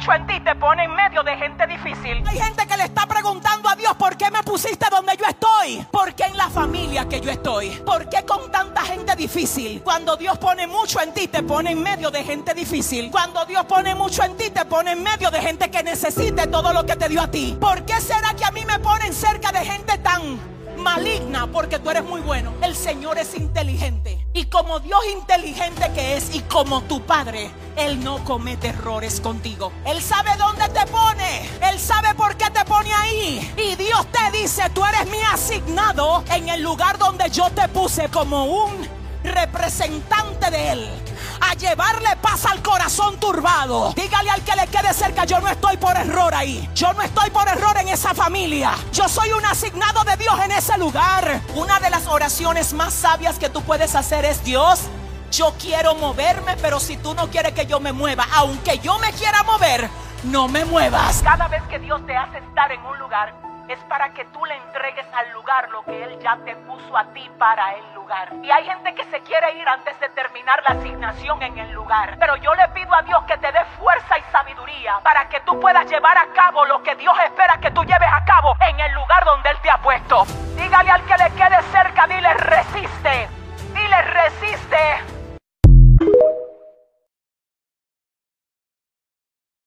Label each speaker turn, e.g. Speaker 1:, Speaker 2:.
Speaker 1: mucho en ti te pone en medio de gente difícil.
Speaker 2: Hay gente que le está preguntando a Dios: ¿por qué me pusiste donde yo estoy? ¿Por qué en la familia que yo estoy? ¿Por qué con tanta gente difícil? Cuando Dios pone mucho en ti, te pone en medio de gente difícil. Cuando Dios pone mucho en ti, te pone en medio de gente que necesite todo lo que te dio a ti. ¿Por qué será que a mí me ponen cerca de gente tan maligna? Porque tú eres muy bueno. El Señor es inteligente, y como Dios inteligente que es, y como tu Padre, Él no comete errores contigo. Él sabe dónde te pone, Él sabe por qué te pone ahí. Y Dios te dice: tú eres mi asignado en el lugar donde yo te puse como un representante de Él, a llevarle paz al corazón turbado. Dígale al que le quede cerca: yo no estoy por error ahí. Yo no estoy por error en esa familia. Yo soy un asignado de Dios en ese lugar. Una de las oraciones más sabias que tú puedes hacer es: Dios, yo quiero moverme, pero si tú no quieres que yo me mueva, aunque yo me quiera mover, no me muevas.
Speaker 1: Cada vez que Dios te hace estar en un lugar, es para que tú le entregues al lugar lo que Él ya te puso a ti para el lugar. Y hay gente que se quiere ir antes de terminar la asignación en el lugar. Pero yo le pido a Dios que te dé fuerza y sabiduría para que tú puedas llevar a cabo lo que Dios espera que tú lleves a cabo en el lugar donde Él te ha puesto.